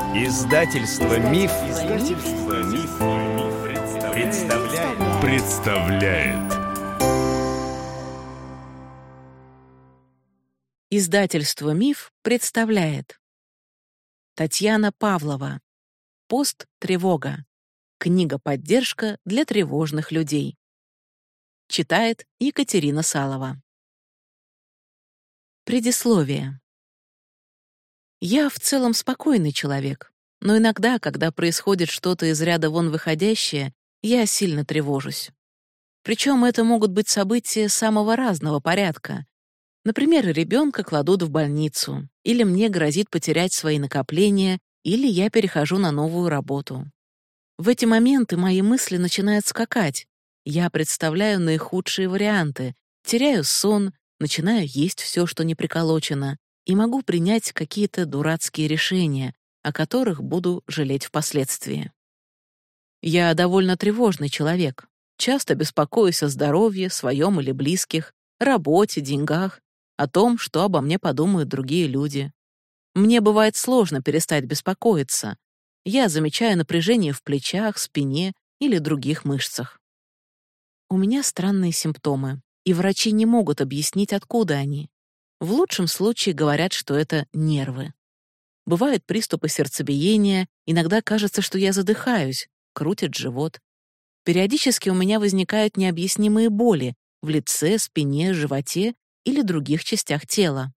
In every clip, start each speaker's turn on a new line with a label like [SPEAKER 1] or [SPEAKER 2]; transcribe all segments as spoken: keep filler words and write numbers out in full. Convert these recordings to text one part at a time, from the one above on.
[SPEAKER 1] Издательство Миф, Издательство Миф, представляет. представляет.
[SPEAKER 2] Издательство Миф представляет. Татьяна Павлова. Пост-тревога. Книга-поддержка для тревожных людей. Читает Екатерина Салова. Предисловие. Я в целом спокойный человек, но иногда, когда происходит что-то из ряда вон выходящее, я сильно тревожусь. Причем это могут быть события самого разного порядка. Например, ребенка кладут в больницу, или мне грозит потерять свои накопления, или я перехожу на новую работу. В эти моменты мои мысли начинают скакать. Я представляю наихудшие варианты, теряю сон, начинаю есть все, что не приколочено, и могу принять какие-то дурацкие решения, о которых буду жалеть впоследствии. Я довольно тревожный человек, часто беспокоюсь о здоровье, своем или близких, работе, деньгах, о том, что обо мне подумают другие люди. Мне бывает сложно перестать беспокоиться. Я замечаю напряжение в плечах, спине или других мышцах. У меня странные симптомы, и врачи не могут объяснить, откуда они. В лучшем случае говорят, что это нервы. Бывают приступы сердцебиения, иногда кажется, что я задыхаюсь, крутит живот. Периодически у меня возникают необъяснимые боли в лице, спине, животе или других частях тела.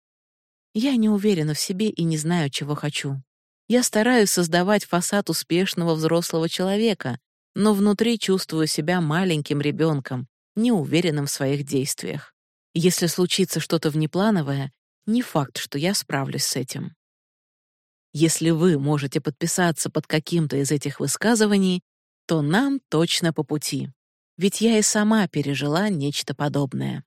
[SPEAKER 2] Я не уверена в себе и не знаю, чего хочу. Я стараюсь создавать фасад успешного взрослого человека, но внутри чувствую себя маленьким ребенком, неуверенным в своих действиях. Если случится что-то внеплановое, не факт, что я справлюсь с этим. Если вы можете подписаться под каким-то из этих высказываний, то нам точно по пути. Ведь я и сама пережила нечто подобное.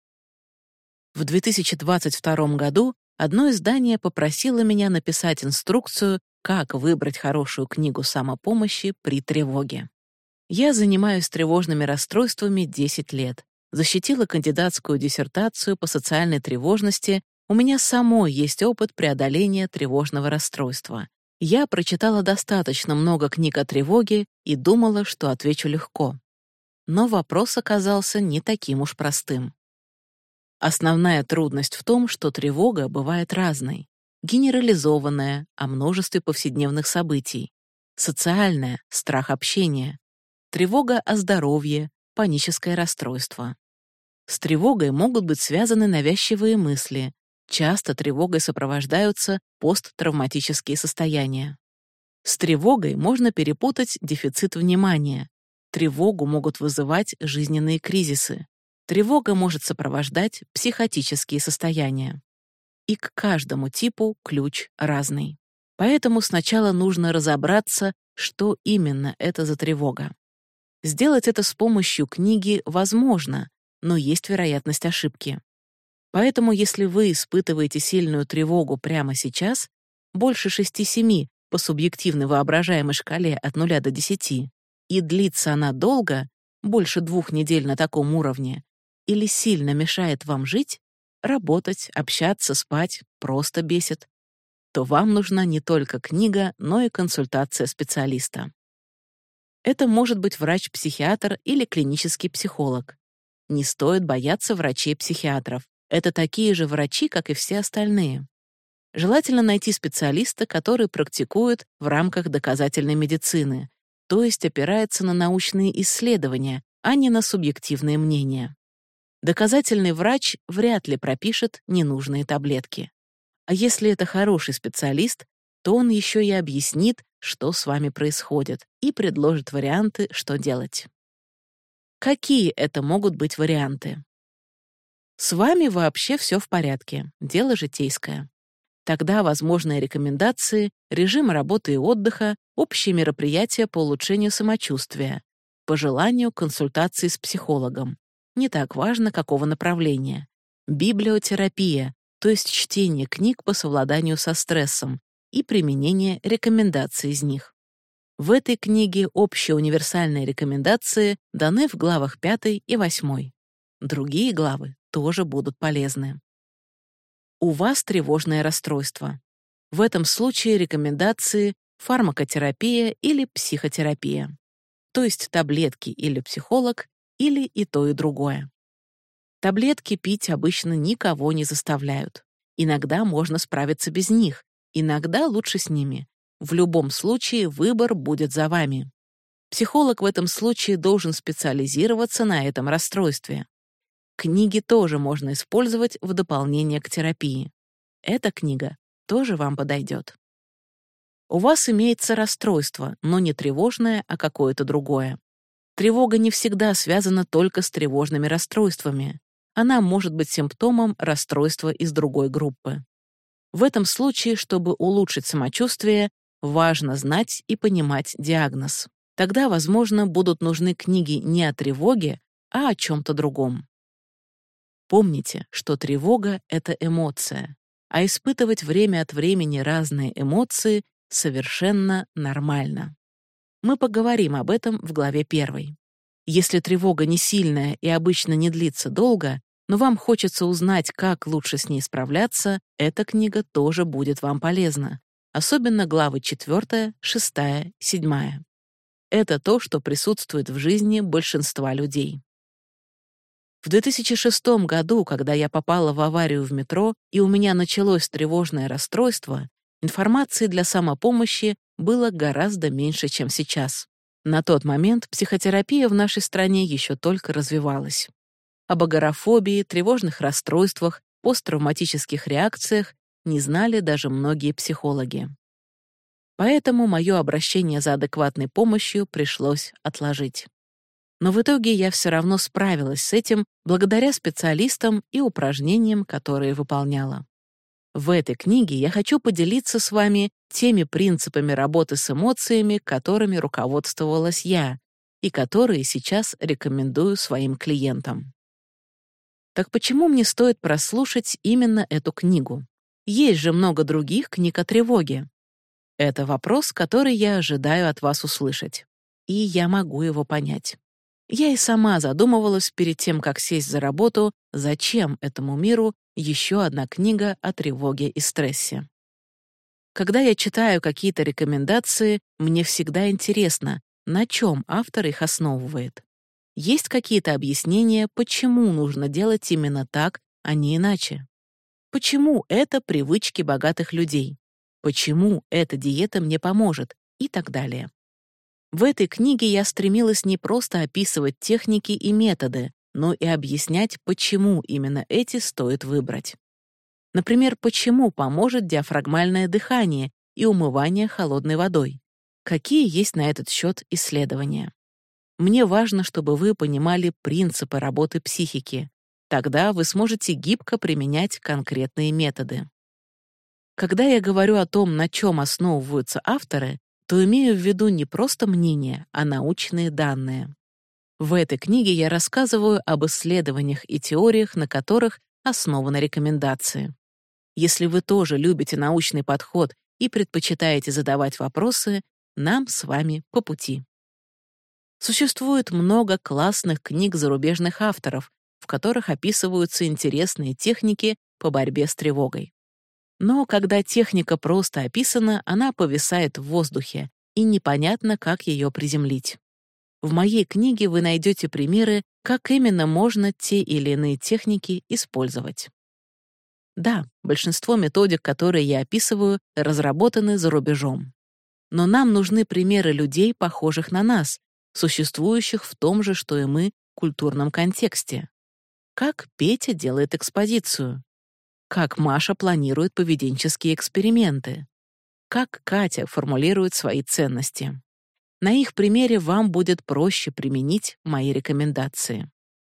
[SPEAKER 2] В две тысячи двадцать втором году одно издание попросило меня написать инструкцию, как выбрать хорошую книгу самопомощи при тревоге. Я занимаюсь тревожными расстройствами десять лет. Защитила кандидатскую диссертацию по социальной тревожности, у меня самой есть опыт преодоления тревожного расстройства. Я прочитала достаточно много книг о тревоге и думала, что отвечу легко. Но вопрос оказался не таким уж простым. Основная трудность в том, что тревога бывает разной. Генерализованная, о множестве повседневных событий. Социальная, страх общения. Тревога о здоровье, паническое расстройство. С тревогой могут быть связаны навязчивые мысли. Часто тревогой сопровождаются посттравматические состояния. С тревогой можно перепутать дефицит внимания. Тревогу могут вызывать жизненные кризисы. Тревога может сопровождать психотические состояния. И к каждому типу ключ разный. Поэтому сначала нужно разобраться, что именно это за тревога. Сделать это с помощью книги возможно, но есть вероятность ошибки. Поэтому, если вы испытываете сильную тревогу прямо сейчас, больше шести-семи по субъективной воображаемой шкале от нуля до десяти, и длится она долго, больше двух недель на таком уровне, или сильно мешает вам жить, работать, общаться, спать, просто бесит, то вам нужна не только книга, но и консультация специалиста. Это может быть врач-психиатр или клинический психолог. Не стоит бояться врачей-психиатров. Это такие же врачи, как и все остальные. Желательно найти специалиста, который практикует в рамках доказательной медицины, то есть опирается на научные исследования, а не на субъективные мнения. Доказательный врач вряд ли пропишет ненужные таблетки. А если это хороший специалист, то он еще и объяснит, что с вами происходит, и предложит варианты, что делать. Какие это могут быть варианты? С вами вообще все в порядке, дело житейское. Тогда возможные рекомендации, режим работы и отдыха, общие мероприятия по улучшению самочувствия, по желанию консультации с психологом. Не так важно, какого направления. Библиотерапия, то есть чтение книг по совладанию со стрессом и применение рекомендаций из них. В этой книге общие универсальные рекомендации даны в главах пятой и восьмой. Другие главы тоже будут полезны. У вас тревожное расстройство. В этом случае рекомендации фармакотерапия или психотерапия, то есть таблетки или психолог, или и то, и другое. Таблетки пить обычно никого не заставляют. Иногда можно справиться без них, иногда лучше с ними. В любом случае выбор будет за вами. Психолог в этом случае должен специализироваться на этом расстройстве. Книги тоже можно использовать в дополнение к терапии. Эта книга тоже вам подойдет. У вас имеется расстройство, но не тревожное, а какое-то другое. Тревога не всегда связана только с тревожными расстройствами. Она может быть симптомом расстройства из другой группы. В этом случае, чтобы улучшить самочувствие, важно знать и понимать диагноз. Тогда, возможно, будут нужны книги не о тревоге, а о чем-то другом. Помните, что тревога — это эмоция, а испытывать время от времени разные эмоции совершенно нормально. Мы поговорим об этом в главе первой. Если тревога не сильная и обычно не длится долго, но вам хочется узнать, как лучше с ней справляться, эта книга тоже будет вам полезна, особенно главы четвёртая, шестая, седьмая. Это то, что присутствует в жизни большинства людей. В две тысячи шестом году, когда я попала в аварию в метро и у меня началось тревожное расстройство, информации для самопомощи было гораздо меньше, чем сейчас. На тот момент психотерапия в нашей стране еще только развивалась. Об агорафобии, тревожных расстройствах, посттравматических реакциях не знали даже многие психологи. Поэтому мое обращение за адекватной помощью пришлось отложить. Но в итоге я все равно справилась с этим благодаря специалистам и упражнениям, которые выполняла. В этой книге я хочу поделиться с вами теми принципами работы с эмоциями, которыми руководствовалась я, и которые сейчас рекомендую своим клиентам. Так почему мне стоит прослушать именно эту книгу? Есть же много других книг о тревоге. Это вопрос, который я ожидаю от вас услышать. И я могу его понять. Я и сама задумывалась перед тем, как сесть за работу, зачем этому миру еще одна книга о тревоге и стрессе. Когда я читаю какие-то рекомендации, мне всегда интересно, на чем автор их основывает. Есть какие-то объяснения, почему нужно делать именно так, а не иначе? Почему это привычки богатых людей? Почему эта диета мне поможет? И так далее. В этой книге я стремилась не просто описывать техники и методы, но и объяснять, почему именно эти стоит выбрать. Например, почему поможет диафрагмальное дыхание и умывание холодной водой? Какие есть на этот счет исследования? Мне важно, чтобы вы понимали принципы работы психики. Тогда вы сможете гибко применять конкретные методы. Когда я говорю о том, на чем основываются авторы, то имею в виду не просто мнения, а научные данные. В этой книге я рассказываю об исследованиях и теориях, на которых основаны рекомендации. Если вы тоже любите научный подход и предпочитаете задавать вопросы, нам с вами по пути. Существует много классных книг зарубежных авторов, в которых описываются интересные техники по борьбе с тревогой. Но когда техника просто описана, она повисает в воздухе, и непонятно, как ее приземлить. В моей книге вы найдете примеры, как именно можно те или иные техники использовать. Да, большинство методик, которые я описываю, разработаны за рубежом. Но нам нужны примеры людей, похожих на нас, существующих в том же, что и мы, культурном контексте. Как Петя делает экспозицию? Как Маша планирует поведенческие эксперименты? Как Катя формулирует свои ценности? На их примере вам будет проще применить мои рекомендации.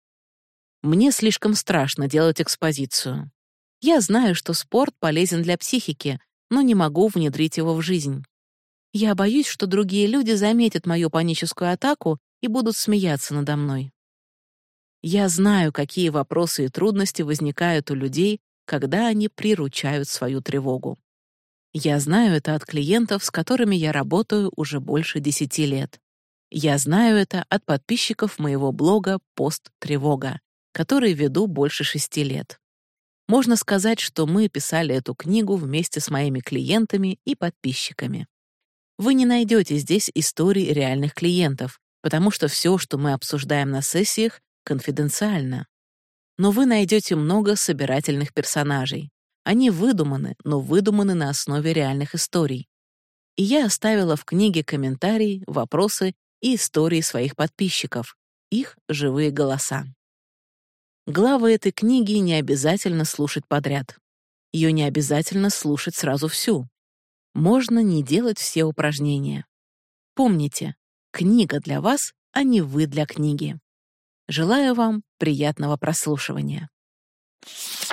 [SPEAKER 2] Мне слишком страшно делать экспозицию. Я знаю, что спорт полезен для психики, но не могу внедрить его в жизнь. Я боюсь, что другие люди заметят мою паническую атаку и будут смеяться надо мной. Я знаю, какие вопросы и трудности возникают у людей, когда они приручают свою тревогу. Я знаю это от клиентов, с которыми я работаю уже больше десяти лет. Я знаю это от подписчиков моего блога «Пост Тревога», который веду больше шести лет. Можно сказать, что мы писали эту книгу вместе с моими клиентами и подписчиками. Вы не найдете здесь историй реальных клиентов, потому что все, что мы обсуждаем на сессиях, конфиденциально. Но вы найдете много собирательных персонажей. Они выдуманы, но выдуманы на основе реальных историй. И я оставила в книге комментарии, вопросы и истории своих подписчиков, их живые голоса. Главы этой книги не обязательно слушать подряд. Ее не обязательно слушать сразу всю. Можно не делать все упражнения. Помните, книга для вас, а не вы для книги. Желаю вам приятного прослушивания.